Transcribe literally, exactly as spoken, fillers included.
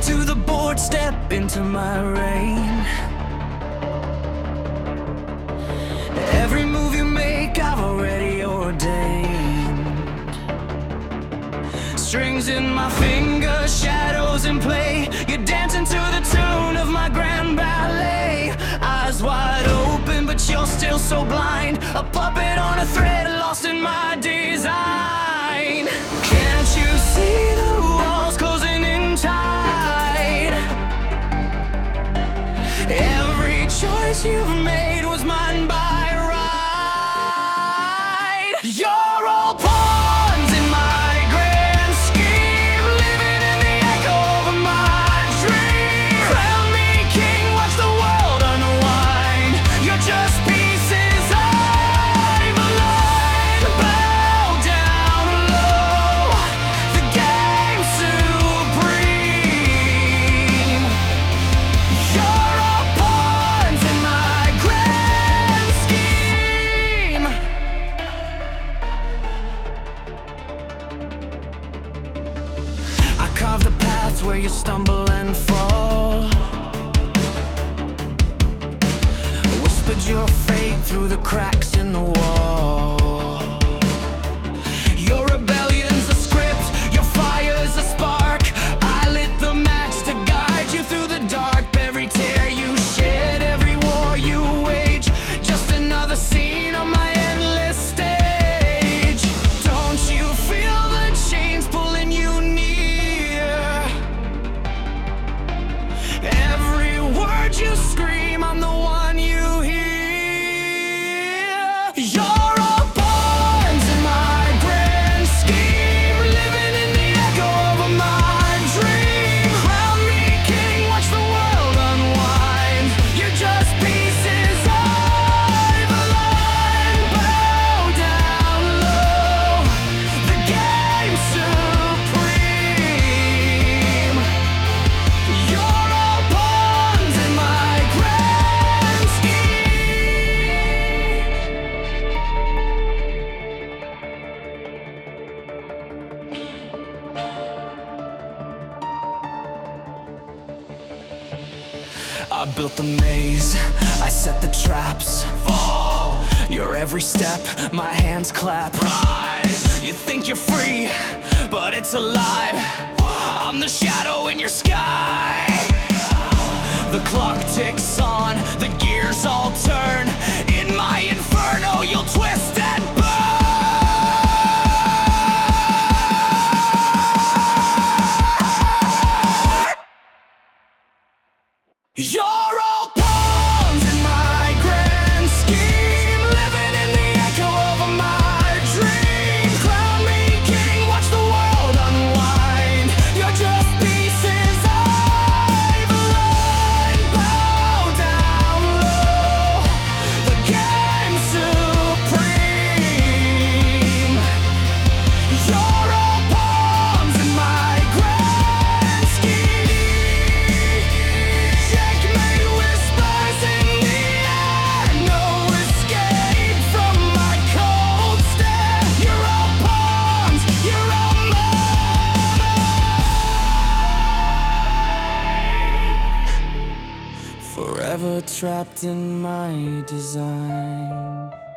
to the board, step into my reign. Every move you make, I've already ordained. Strings in my fingers, shadows in play. You're dancing to the tune of my grand ballet. Eyes wide open, but you're still so blind. A puppet on a thread, lost in my design. Can't you see the walls closing in tight? Every choice you've made was mine by right. You're all pawns in my grand scheme, living in the echo of my dream. Crown me king, watch the world unwind. You're just pieces I've aligned. Bow down low, the game's supreme. You're all pawns in my grand scheme. I carve the paths where you stumble and fall. Whispered your fate through the cracks in the wall. Your rebellion's a script, your fire's a spark. I lit the match to guide you through the dark. Every tear you shed, every war you wage, just another scene on my endless stage. Don't you feel the chains pulling you near? Every word you scream, I'm the one you hear. You're all pawns in my grand scheme, living in the echo of my dream. Crown me king, watch the world unwind. You're just pieces I've aligned. Bow down low, the game's supreme. You're all pawns in my grand scheme. I built the maze, I set the traps. Fall, your every step, my hands clap. Rise, you think you're free, but it's a lie. I'm the shadow in your sky. The clock ticks on, the gears all turn. In my inferno, you'll twist and burn. You're all pawns in my grand scheme, living in the echo of my dream. Crown me king, watch the world unwind. You're just pieces I've aligned. Bow down low, the game's supreme. You're all pawns in my grand scheme. Checkmate whispers in the air, no escape from my cold stare. You're all pawns, you're all mine. Forever trapped in my design.